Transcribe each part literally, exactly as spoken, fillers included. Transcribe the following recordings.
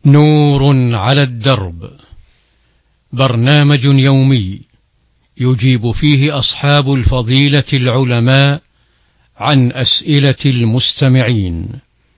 نور على الدرب، برنامج يومي يجيب فيه أصحاب الفضيلة العلماء عن أسئلة المستمعين.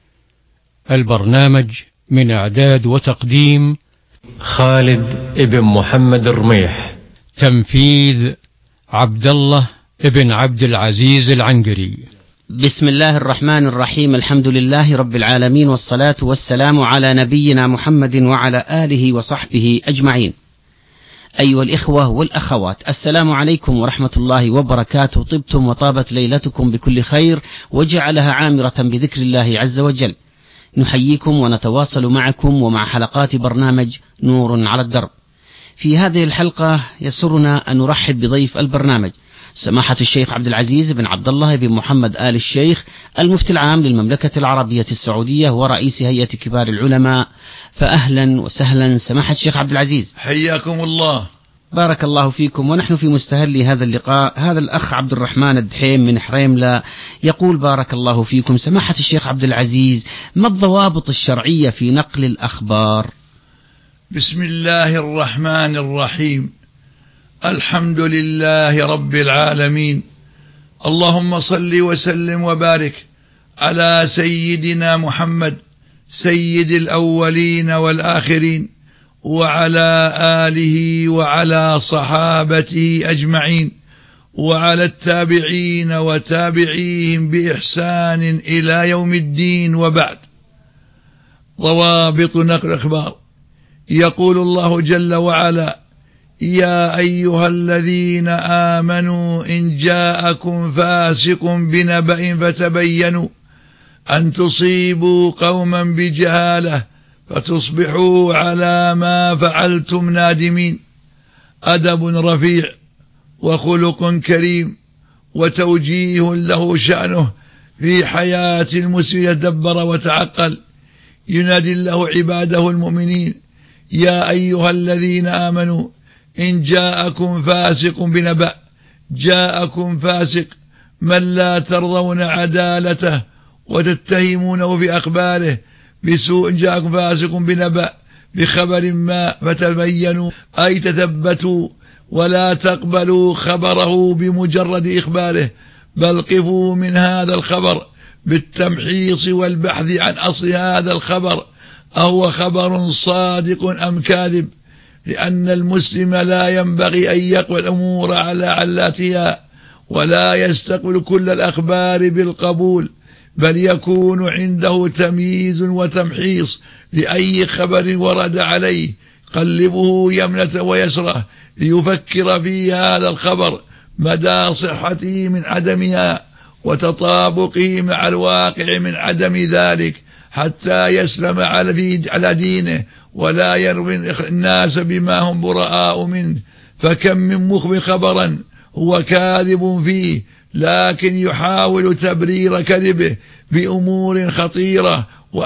البرنامج من إعداد وتقديم خالد ابن محمد الرميح، تنفيذ عبد الله ابن عبد العزيز العنقري. بسم الله الرحمن الرحيم، الحمد لله رب العالمين، والصلاة والسلام على نبينا محمد وعلى آله وصحبه أجمعين. أيها الإخوة والأخوات، السلام عليكم ورحمة الله وبركاته. طبتم وطابت ليلتكم بكل خير وجعلها عامرة بذكر الله عز وجل. نحييكم ونتواصل معكم ومع حلقات برنامج نور على الدرب. في هذه الحلقة يسرنا أن نرحب بضيف البرنامج سماحة الشيخ عبد العزيز بن عبد الله بن محمد آل الشيخ، المفتي العام للمملكة العربية السعودية ورئيس هيئة كبار العلماء. فأهلا وسهلا سماحة الشيخ عبد العزيز، حياكم الله. بارك الله فيكم. ونحن في مستهل هذا اللقاء، هذا الأخ عبد الرحمن الدحيم من حريملة يقول: بارك الله فيكم سماحة الشيخ عبد العزيز، ما الضوابط الشرعية في نقل الأخبار؟ بسم الله الرحمن الرحيم، الحمد لله رب العالمين، اللهم صل وسلم وبارك على سيدنا محمد سيد الأولين والآخرين، وعلى آله وعلى صحابته أجمعين، وعلى التابعين وتابعيهم بإحسان إلى يوم الدين. وبعد. ضوابط نقل الأخبار. يقول الله جل وعلا: يا أيها الذين آمنوا إن جاءكم فاسق بنبأ فتبينوا أن تصيبوا قوما بجهالة فتصبحوا على ما فعلتم نادمين. أدب رفيع وخلق كريم وتوجيه له شأنه في حياة المسلم، يدبر وتعقل. ينادي الله عباده المؤمنين: يا أيها الذين آمنوا إن جاءكم فاسق بنبأ. جاءكم فاسق من لا ترضون عدالته وتتهمونه في أخباره بسوء. جاءكم فاسق بنبأ بخبر ما فتبينوا، أي تثبتوا ولا تقبلوا خبره بمجرد إخباره، بل قفوا من هذا الخبر بالتمحيص والبحث عن أصل هذا الخبر، أهو خبر صادق أم كاذب، لأن المسلم لا ينبغي أن يقبل الأمور على علاتها ولا يستقبل كل الأخبار بالقبول، بل يكون عنده تمييز وتمحيص لأي خبر ورد عليه، قلبه يمنة ويسرة ليفكر في هذا الخبر مدى صحته من عدمها وتطابقه مع الواقع من عدم ذلك، حتى يسلم على دينه ولا يروي الناس بما هم براء منه. فكم من مخبر خبرا هو كاذب فيه، لكن يحاول تبرير كذبه بأمور خطيرة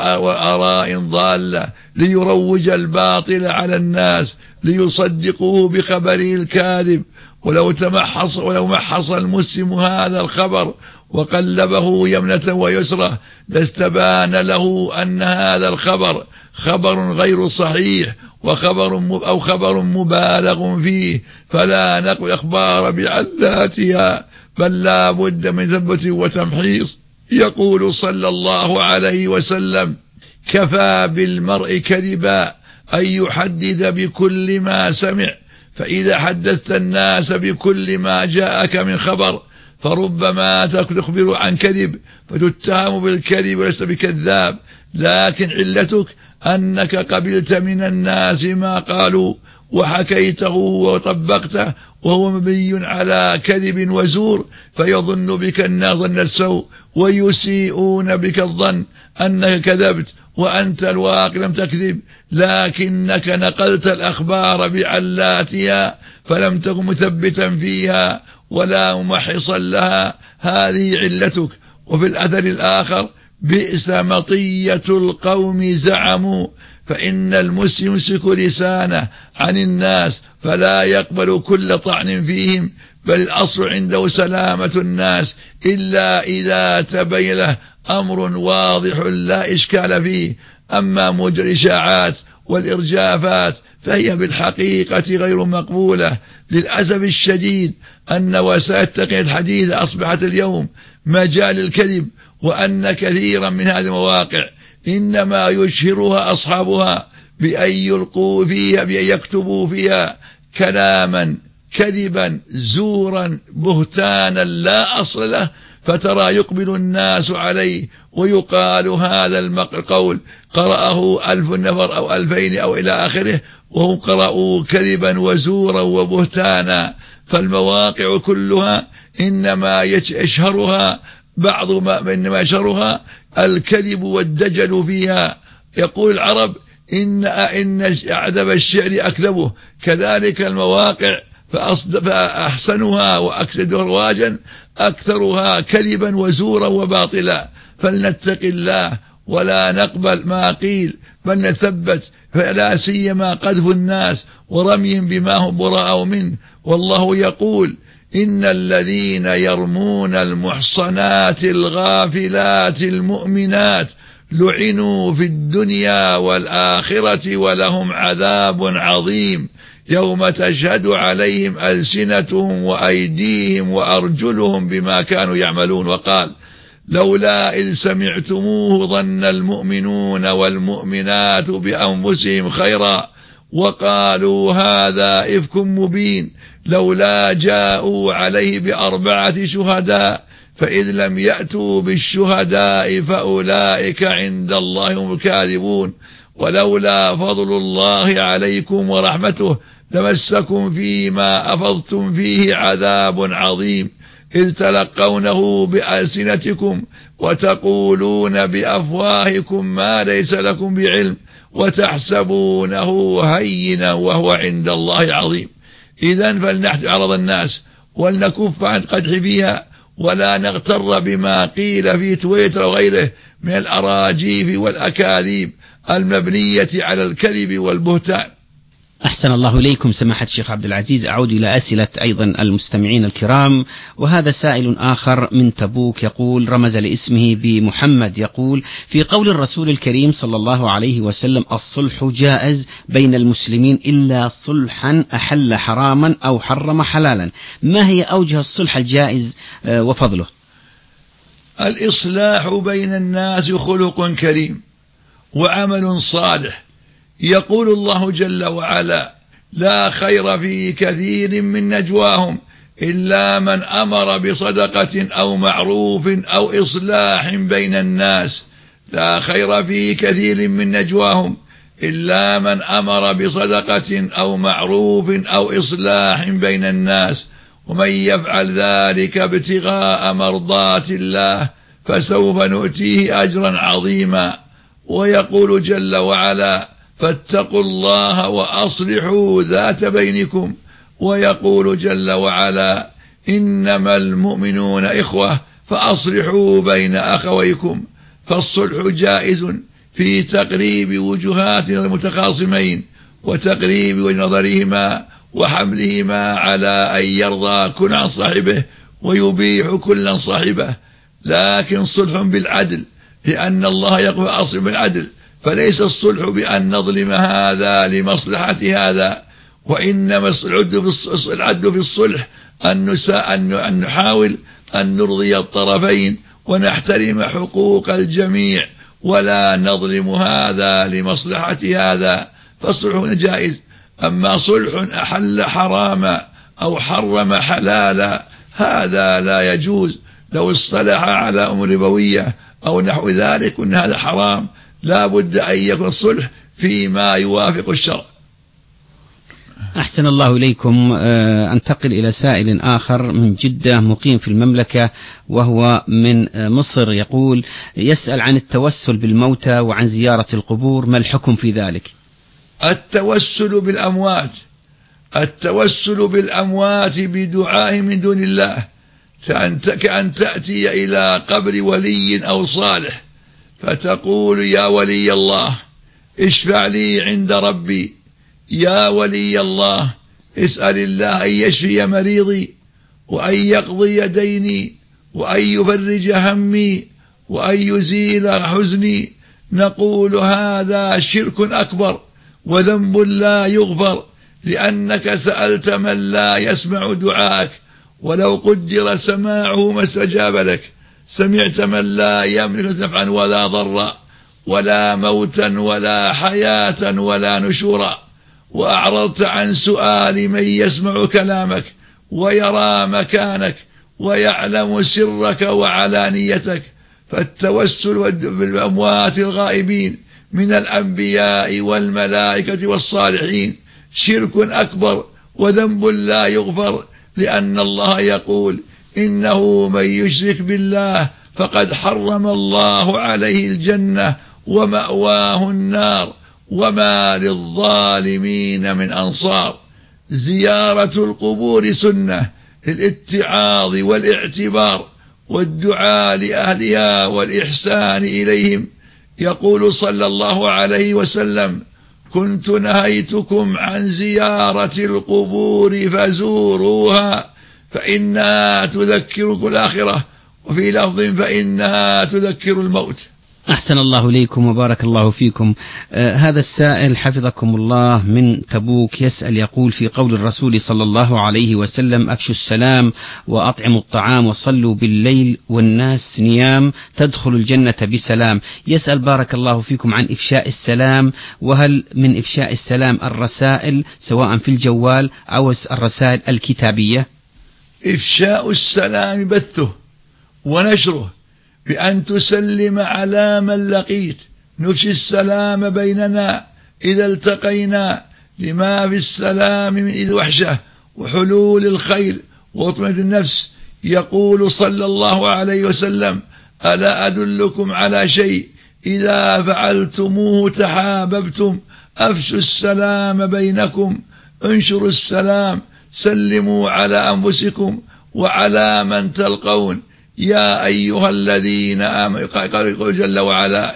وآراء ضالة ليروج الباطل على الناس ليصدقوه بخبره الكاذب. ولو تمحص ولو محص المسلم هذا الخبر وقلبه يمنة ويسرة لاستبان له أن هذا الخبر خبر غير صحيح وخبر أو خبر مبالغ فيه، فلا نقبل أخبار بعلاتها، بل لا بد من ثبت وتمحيص. يقول صلى الله عليه وسلم: كفى بالمرء كذبا أن يحدث بكل ما سمع، فإذا حدثت الناس بكل ما جاءك من خبر فربما تخبر عن كذب فتتهم بالكذب ولست بكذاب، لكن علتك أنك قبلت من الناس ما قالوا وحكيته وطبقته وهو مبني على كذب وزور، فيظن بك الناس ظن السوء ويسيئون بك الظن أنك كذبت وأنت الواقع لم تكذب، لكنك نقلت الأخبار بعلاتها فلم تكن مثبتا فيها ولا ممحصا لها، هذه علتك. وفي الأثر الآخر: بئس مطية القوم زعموا، فإن المسلم يمسك لسانه عن الناس فلا يقبل كل طعن فيهم، بل الأصل عنده سلامة الناس إلا إذا تبين له أمر واضح لا إشكال فيه. أما مجرى الإشاعات والإرجافات، فهي بالحقيقة غير مقبولة. للأسف الشديد أن وسائل التقنية الحديثة أصبحت اليوم مجال الكذب، وأن كثيرا من هذه المواقع إنما يشهرها أصحابها بأن يلقوا فيها، بأن يكتبوا فيها كلاما كذبا زورا بهتانا لا أصل له، فترى يقبل الناس عليه ويقال هذا القول قرأه ألف نفر أو ألفين أو إلى آخره، وهم قرأوا كذبا وزورا وبهتانا. فالمواقع كلها إنما يشهرها بعض ما إنما يشهرها الكذب والدجل فيها. يقول العرب إن إن أعذب الشعر أكذبه، كذلك المواقع فأحسنها وأكثر رواجا أكثرها كذبا وزورا وباطلا. فلنتق الله ولا نقبل ما قيل، بل نثبت، فلا سيما قذف الناس ورمي بما هم براء منه. والله يقول إن الذين يرمون المحصنات الغافلات المؤمنات لعنوا في الدنيا والآخرة ولهم عذاب عظيم يوم تشهد عليهم ألسنتهم وأيديهم وأرجلهم بما كانوا يعملون. وقال لولا إذ سمعتموه ظن المؤمنون والمؤمنات بأنفسهم خيرا وقالوا هذا إفك مبين لولا جاءوا عليه بأربعة شهداء فإذ لم يأتوا بالشهداء فأولئك عند الله هم الكاذبون ولولا فضل الله عليكم ورحمته لمسكم فيما أفضتم فيه عذاب عظيم إذ تلقونه بألسنتكم وتقولون بأفواهكم ما ليس لكم بعلم وتحسبونه هينا وهو عند الله عظيم. إذن فلنحت عرض الناس ولنكف عن قدح فيها ولا نغتر بما قيل في تويتر وغيره من الأراجيف والأكاذيب المبنية على الكذب والبهتان. أحسن الله إليكم سماحة الشيخ عبد العزيز. أعود إلى أسئلة أيضا المستمعين الكرام، وهذا سائل آخر من تبوك يقول رمز لاسمه بمحمد، يقول في قول الرسول الكريم صلى الله عليه وسلم الصلح جائز بين المسلمين إلا صلحا أحل حراما أو حرم حلالا، ما هي أوجه الصلح الجائز وفضله؟ الإصلاح بين الناس خلق كريم وعمل صالح. يقول الله جل وعلا لا خير في كثير من نجواهم إلا من أمر بصدقة أو معروف أو إصلاح بين الناس. لا خير في كثير من نجواهم إلا من أمر بصدقة أو معروف أو إصلاح بين الناس ومن يفعل ذلك ابتغاء مرضات الله فسوف نؤتيه أجرا عظيما. ويقول جل وعلا فاتقوا الله وأصلحوا ذات بينكم. ويقول جل وعلا إنما المؤمنون إخوة فأصلحوا بين أخويكم. فالصلح جائز في تقريب وجهات المتخاصمين وتقريب نظرهما وحملهما على أن يرضى كل عن صاحبه ويبيح كلا صاحبه، لكن صلح بالعدل، لأن الله يقول أصلح بالعدل، فليس الصلح بأن نظلم هذا لمصلحة هذا، وإنما العدل في الصلح أن نحاول أن نرضي الطرفين ونحترم حقوق الجميع ولا نظلم هذا لمصلحة هذا، فالصلح جائز. أما صلح أحل حراما أو حرم حلالا هذا لا يجوز. لو اصطلح على أمور ربوية أو نحو ذلك أن هذا حرام، لا بد أن يكون الصلح فيما يوافق الشرع. أحسن الله إليكم. أنتقل إلى سائل آخر من جدة مقيم في المملكة وهو من مصر، يقول يسأل عن التوسل بالموتى وعن زيارة القبور، ما الحكم في ذلك؟ التوسل بالأموات التوسل بالأموات بدعاء من دون الله كأن تأتي إلى قبر ولي أو صالح فتقول يا ولي الله اشفع لي عند ربي، يا ولي الله اسأل الله أن يشفي مريضي وأن يقضي ديني وأن يفرج همي وأن يزيل حزني. نقول هذا شرك أكبر وذنب لا يغفر لأنك سألت من لا يسمع دعاءك، ولو قدر سماعه ما استجاب لك. سمعت من لا يملك نفعا ولا ضرا ولا موتا ولا حياة ولا نشورا، وأعرضت عن سؤال من يسمع كلامك ويرى مكانك ويعلم سرك وعلانيتك. فالتوسل بالأموات الغائبين من الأنبياء والملائكة والصالحين شرك أكبر وذنب لا يغفر، لأن الله يقول: إنه من يشرك بالله فقد حرم الله عليه الجنة ومأواه النار وما للظالمين من أنصار. زيارة القبور سنة للاتعاظ والاعتبار والدعاء لأهلها والإحسان إليهم. يقول صلى الله عليه وسلم: كنت نهيتكم عن زيارة القبور فزوروها فإنها تذكركم الآخرة، وفي لفظ فإنها تذكر الموت. أحسن الله إليكم وبارك الله فيكم. آه هذا السائل حفظكم الله من تبوك يسأل يقول: في قول الرسول صلى الله عليه وسلم: أفشوا السلام وأطعموا الطعام وصلوا بالليل والناس نيام تدخل الجنة بسلام. يسأل بارك الله فيكم عن إفشاء السلام، وهل من إفشاء السلام الرسائل سواء في الجوال أو الرسائل الكتابية؟ إفشاء السلام بثه ونشره بأن تسلم على من لقيت. نفشي السلام بيننا إذا التقينا، لما في السلام من إذ وحشة وحلول الخير وطمة النفس. يقول صلى الله عليه وسلم: ألا أدلكم على شيء إذا فعلتموه تحاببتم؟ أفشوا السلام بينكم، انشروا السلام، سلموا على أنفسكم وعلى من تلقون. يا أيها الذين آمنوا، قال جل وعلا: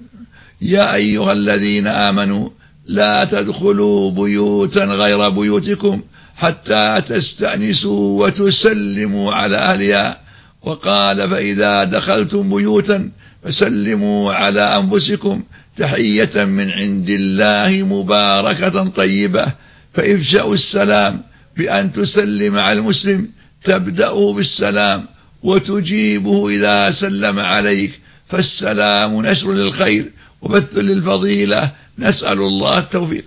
يا أيها الذين آمنوا لا تدخلوا بيوتا غير بيوتكم حتى تستأنسوا وتسلموا على أهلها. وقال: فإذا دخلتم بيوتا فسلموا على أنفسكم تحية من عند الله مباركة طيبة. فإفشاء السلام بأن تسلم على المسلم، تبدأه بالسلام وتجيبه إذا سلم عليك، فالسلام نشر للخير وبث للفضيلة. نسأل الله التوفيق.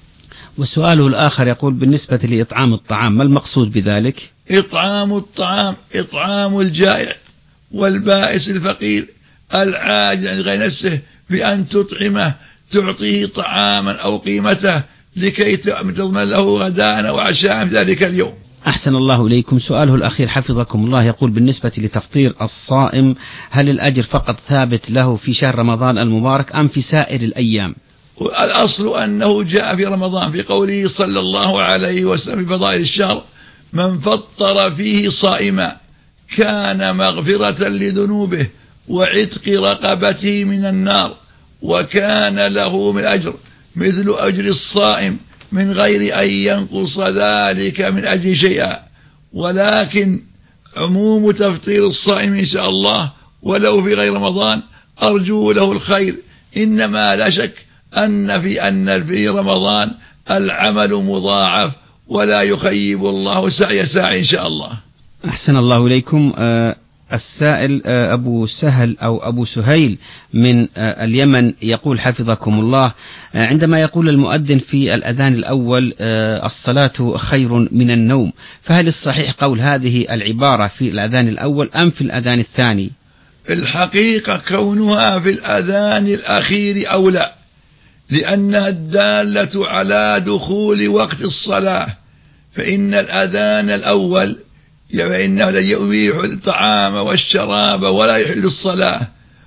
وسؤاله الآخر يقول: بالنسبة لإطعام الطعام ما المقصود بذلك؟ إطعام الطعام إطعام الجائع والبائس الفقير العاجز عن غير نفسه، بأن تطعمه، تعطيه طعاما أو قيمته لكي تضمن له غداء وعشاء في ذلك اليوم. أحسن الله إليكم. سؤاله الأخير حفظكم الله يقول: بالنسبة لتفطير الصائم هل الأجر فقط ثابت له في شهر رمضان المبارك أم في سائر الأيام؟ الأصل أنه جاء في رمضان في قوله صلى الله عليه وسلم في فضائل الشهر: من فطر فيه صائما كان مغفرة لذنوبه وعتق رقبته من النار، وكان له من أجر مثل أجر الصائم من غير أن ينقص ذلك من أجل شيئا. ولكن عموم تفطير الصائم إن شاء الله ولو في غير رمضان أرجو له الخير، إنما لا شك أن في أن في رمضان العمل مضاعف ولا يخيب الله سعي ساعي إن شاء الله. أحسن الله إليكم. آه السائل أبو سهل أو أبو سهيل من اليمن يقول حفظكم الله: عندما يقول المؤذن في الأذان الأول الصلاة خير من النوم، فهل الصحيح قول هذه العبارة في الأذان الأول أم في الأذان الثاني؟ الحقيقة كونها في الأذان الأخير أولى، لأنها الدالة على دخول وقت الصلاة. فإن الأذان الأول فإنه لا يبيح الطعام والشراب ولا يحل الصلاة.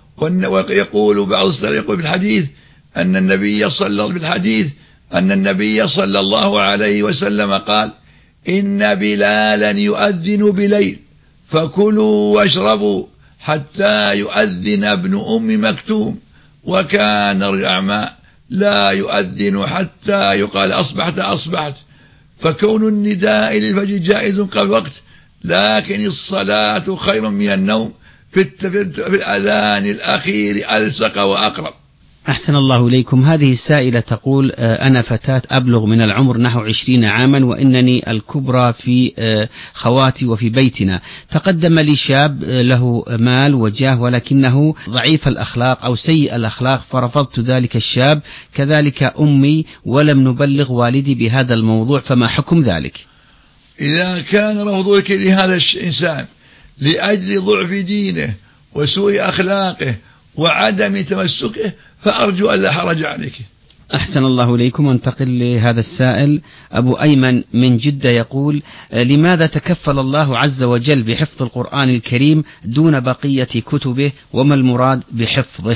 ويقول بعض السلف يقول في الحديث أن النبي صلى في الحديث أن النبي صلى الله عليه وسلم قال: إن بلالا يؤذن بليل فكلوا واشربوا حتى يؤذن ابن أم مكتوم، وكان الأعمى لا يؤذن حتى يقال أصبحت أصبحت. فكون النداء للفجر جائز قبل وقت، لكن الصلاة خير من النوم في الأذان الأخير ألصق وأقرب. أحسن الله إليكم. هذه السائلة تقول أنا فتاة أبلغ من العمر نحو عشرين عاما، وإنني الكبرى في خواتي وفي بيتنا. تقدم لي شاب له مال وجاه ولكنه ضعيف الأخلاق أو سيء الأخلاق، فرفضت ذلك الشاب، كذلك أمي، ولم نبلغ والدي بهذا الموضوع، فما حكم ذلك؟ إذا كان رفضك لهذا الإنسان لأجل ضعف دينه وسوء أخلاقه وعدم تمسكه فأرجو أن لا حرج عليك. أحسن الله إليكم. انتقل لهذا السائل أبو أيمن من جدة، يقول لماذا تكفل الله عز وجل بحفظ القرآن الكريم دون بقية كتبه، وما المراد بحفظه؟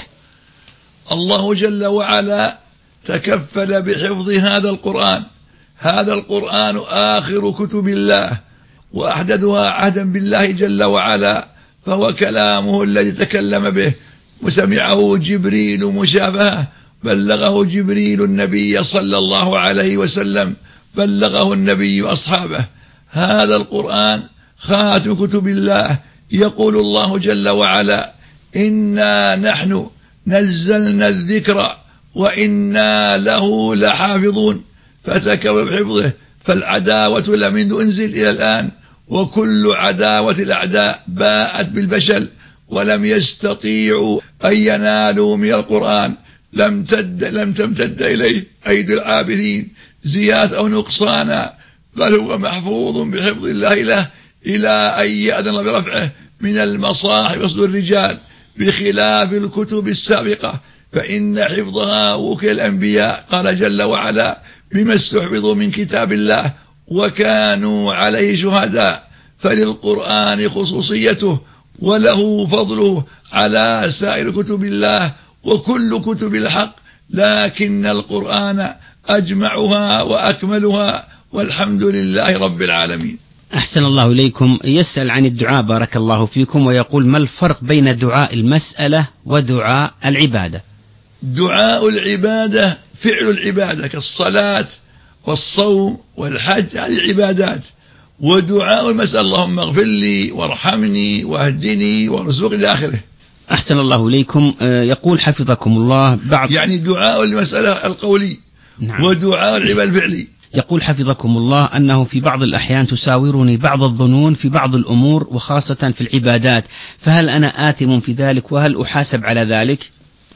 الله جل وعلا تكفل بحفظ هذا القرآن. هذا القرآن آخر كتب الله وأحدثها عهدا بالله جل وعلا، فهو كلامه الذي تكلم به، وسمعه جبريل مشابهة، بلغه جبريل النبي صلى الله عليه وسلم، بلغه النبي أصحابه. هذا القرآن خاتم كتب الله. يقول الله جل وعلا إنا نحن نزلنا الذكر وإنا له لحافظون، فتكفل بحفظه. فالعداوة لمنذ أنزل إلى الآن، وكل عداوة الأعداء باءت بالفشل، ولم يستطيعوا أن ينالوا من القرآن. لم تد لم تمتد إليه أيدي العابثين زيادة أو نقصانا، بل هو محفوظ بحفظ الله له إلى أن يأذن الله برفعه من المصاحف وصدور الرجال، بخلاف الكتب السابقة فإن حفظها وكل الأنبياء. قال جل وعلا بما استحفظوا من كتاب الله وكانوا عليه شهداء. فللقرآن خصوصيته وله فضله على سائر كتب الله وكل كتب الحق، لكن القرآن أجمعها وأكملها، والحمد لله رب العالمين. أحسن الله إليكم. يسأل عن الدعاء بارك الله فيكم، ويقول ما الفرق بين دعاء المسألة ودعاء العبادة؟ دعاء العبادة فعل العبادة كالصلاة والصوم والحج، هذه عبادات. ودعاء المسألة اللهم اغفر لي وارحمني واهدني وارزقني إلى آخره. أحسن الله إليكم. يقول حفظكم الله بعض يعني دعاء المسألة القولي. نعم. ودعاء العبادة الفعلي. يقول حفظكم الله أنه في بعض الأحيان تساورني بعض الظنون في بعض الأمور وخاصة في العبادات، فهل أنا آثم في ذلك وهل أحاسب على ذلك؟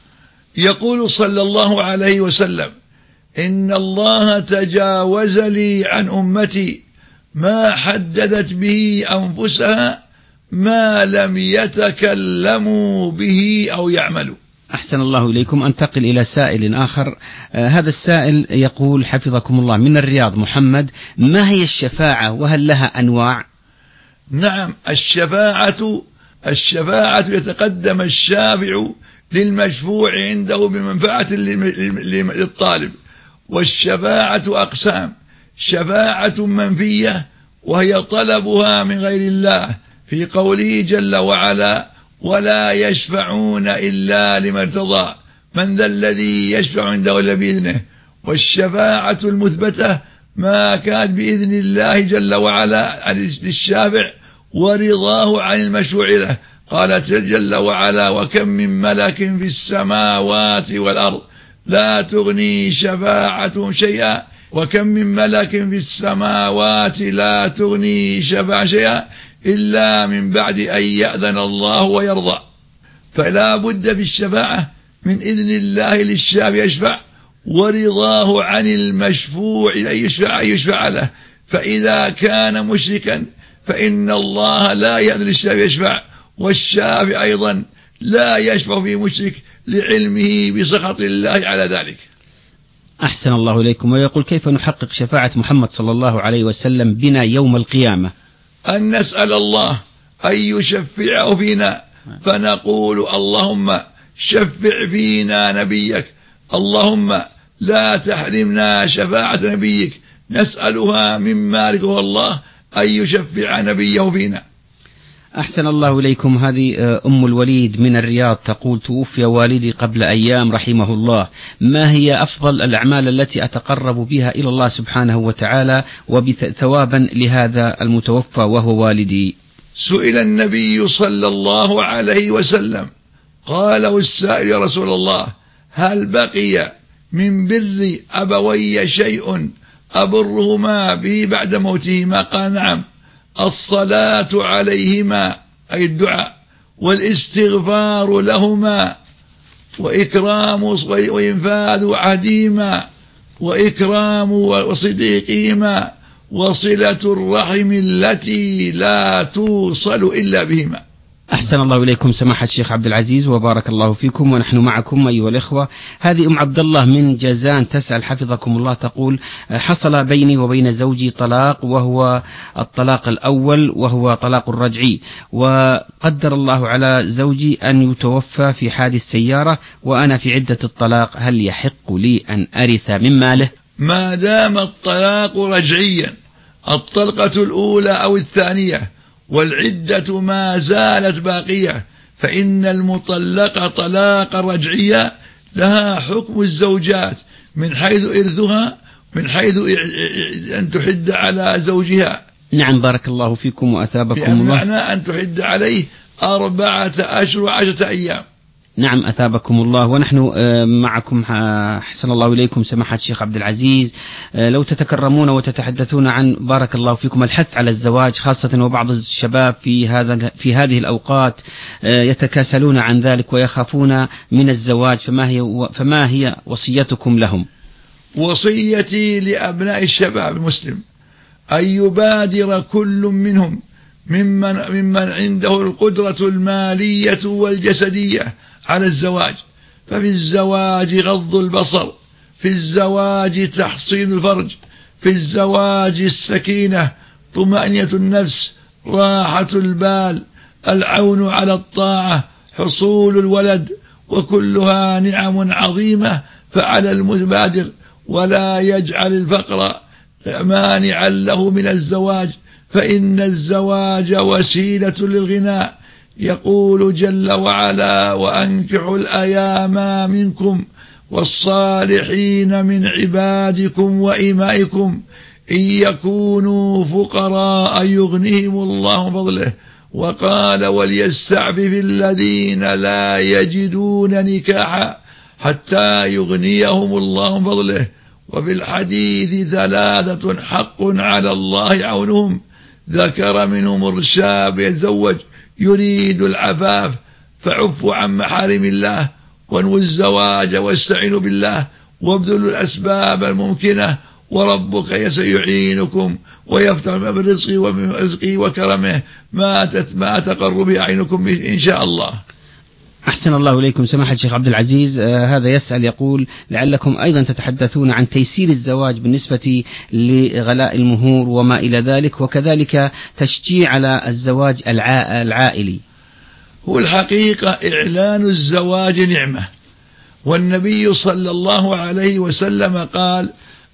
يقول صلى الله عليه وسلم إن الله تجاوز لي عن أمتي ما حددت به أنفسها ما لم يتكلموا به أو يعملوا. أحسن الله إليكم. أنتقل إلى سائل آخر. آه هذا السائل يقول حفظكم الله من الرياض محمد، ما هي الشفاعة وهل لها أنواع؟ نعم، الشفاعة الشفاعة يتقدم الشافع للمشفوع عنده بمنفعة للطالب. والشفاعة أقسام: شفاعة منفية وهي طلبها من غير الله في قوله جل وعلا ولا يشفعون إلا لمن ارتضى من ذا الذي يشفع عنده إلا بإذنه. والشفاعة المثبتة ما كانت بإذن الله جل وعلا للشافع ورضاه عن المشفوع له. قال جل وعلا وكم من ملك في السماوات والأرض لا تغني شفاعتهم شيئا وكم من ملك في السماوات لا تغني شفاعة شيئا إلا من بعد أن يأذن الله ويرضى. فلا بد في الشفاعة من إذن الله للشافع يشفع ورضاه عن المشفوع أن يشفع, يشفع له. فإذا كان مشركا فإن الله لا يأذن للشافع يشفع، والشافع أيضا لا يشفع في مشرك لعلمه بسخط الله على ذلك. أحسن الله إليكم. ويقول كيف نحقق شفاعة محمد صلى الله عليه وسلم بنا يوم القيامة؟ أن نسأل الله أن يشفعه فينا، فنقول اللهم شفع فينا نبيك، اللهم لا تحرمنا شفاعة نبيك، نسألها من مالك الله أن يشفع نبيه فينا. أحسن الله إليكم. هذه أم الوليد من الرياض تقول توفي والدي قبل أيام رحمه الله، ما هي أفضل الأعمال التي أتقرب بها إلى الله سبحانه وتعالى وبثوابا لهذا المتوفى وهو والدي؟ سئل النبي صلى الله عليه وسلم قال السائل يا رسول الله هل بقي من بر أبوي شيء أبرهما به بعد موتهما؟ قال نعم، الصلاة عليهما أي الدعاء، والاستغفار لهما، وإكرام وإنفاذ عهدهما، وإكرام وصديقهما، وصلة الرحم التي لا توصل إلا بهما. أحسن الله إليكم سماحة الشيخ عبد العزيز وبارك الله فيكم، ونحن معكم أيها الإخوة. هذه أم عبد الله من جازان تسأل حفظكم الله، تقول: حصل بيني وبين زوجي طلاق، وهو الطلاق الأول وهو طلاق الرجعي، وقدر الله على زوجي أن يتوفى في حادث سيارة وأنا في عدة الطلاق، هل يحق لي أن أرث من ماله؟ ما دام الطلاق رجعيا، الطلقة الأولى أو الثانية، والعدة ما زالت باقية، فإن المطلقة طلاق رجعية لها حكم الزوجات من حيث إرثها، من حيث أن تحد على زوجها. نعم بارك الله فيكم وأثابكم الله. معنى أن تحد عليه أربعة أشهر وعشرة أيام. نعم أثابكم الله. ونحن معكم حسن الله إليكم سماحة الشيخ عبد العزيز، لو تتكرمون وتتحدثون عن بارك الله فيكم الحث على الزواج، خاصة وبعض الشباب في هذا في هذه الأوقات يتكاسلون عن ذلك ويخافون من الزواج، فما هي فما هي وصيتكم لهم؟ وصيتي لأبناء الشباب المسلم أن يبادر كل منهم ممن ممن عنده القدرة المالية والجسدية على الزواج، ففي الزواج غض البصر، في الزواج تحصين الفرج، في الزواج السكينة، طمأنينة النفس، راحة البال، العون على الطاعة، حصول الولد، وكلها نعم عظيمة، فعلى المبادر ولا يجعل الفقر مانعا له من الزواج، فإن الزواج وسيلة للغناء. يقول جل وعلا: وأنكحوا الأيام منكم والصالحين من عبادكم وإمائكم إن يكونوا فقراء يغنيهم الله من فضله. وقال: وليستعفف الذين لا يجدون نكاحا حتى يغنيهم الله من فضله. وفي الحديث ثلاثة حق على الله عونهم، ذكر منهم الشاب يتزوج يريد العفاف فعفوا عن محارم الله، وانووا الزواج واستعينوا بالله، وابذلوا الأسباب الممكنة، وربك سيعينكم ويفتح من رزقه ومن رزقه وكرمه ما ما تقر بأعينكم إن شاء الله. أحسن الله إليكم سماحة الشيخ عبد العزيز. آه هذا يسأل يقول: لعلكم أيضا تتحدثون عن تيسير الزواج بالنسبة لغلاء المهور وما إلى ذلك، وكذلك تشجيع على الزواج العائلي. هو الحقيقة إعلان الزواج نعمة، والنبي صلى الله عليه وسلم قال: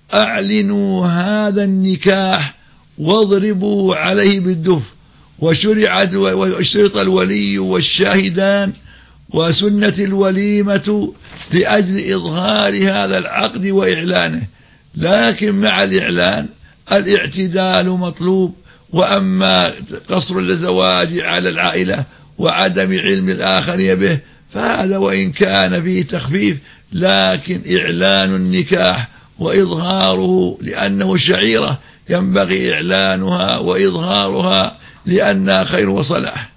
أعلنوا هذا النكاح واضربوا عليه بالدف، وشرعت واشترط الولي والشاهدان وسنة الوليمة لأجل إظهار هذا العقد وإعلانه، لكن مع الإعلان الاعتدال مطلوب. وأما قصر الزواج على العائلة وعدم علم الآخرين به فهذا وإن كان فيه تخفيف، لكن إعلان النكاح وإظهاره لأنه شعيرة ينبغي إعلانها وإظهارها لأنها خير وصلاح.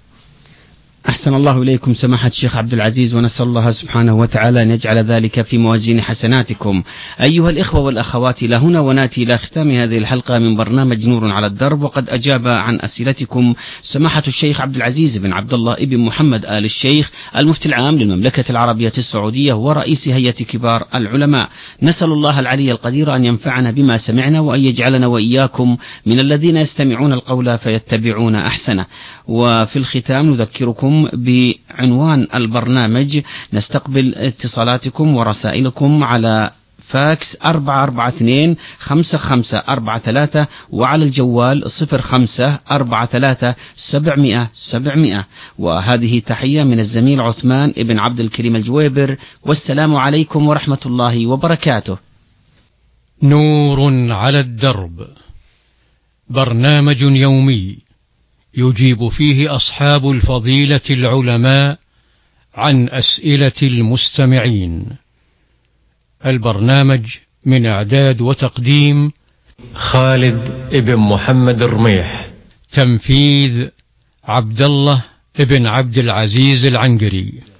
أحسن الله إليكم سماحة الشيخ عبد العزيز، ونسأل الله سبحانه وتعالى أن يجعل ذلك في موازين حسناتكم. أيها الإخوة والأخوات، إلى هنا ونأتي إلى ختام هذه الحلقة من برنامج نور على الدرب، وقد أجاب عن أسئلتكم سماحة الشيخ عبد العزيز بن عبد الله ابن محمد آل الشيخ المفتي العام للمملكة العربية السعودية ورئيس هيئة كبار العلماء. نسأل الله العلي القدير أن ينفعنا بما سمعنا، وأن يجعلنا وإياكم من الذين يستمعون القول فيتبعون أحسنه. وفي الختام نذكركم بعنوان البرنامج، نستقبل اتصالاتكم ورسائلكم على فاكس أربعة أربعة اثنين خمسة خمسة أربعة ثلاثة، وعلى الجوال صفر خمسة أربعة ثلاثة سبعمائة سبعمائة. وهذه تحية من الزميل عثمان ابن عبد الكريم الجويبر، والسلام عليكم ورحمة الله وبركاته. نور على الدرب، برنامج يومي يجيب فيه أصحاب الفضيلة العلماء عن أسئلة المستمعين. البرنامج من إعداد وتقديم خالد ابن محمد الرميح. تنفيذ عبد الله ابن عبد العزيز العنقري.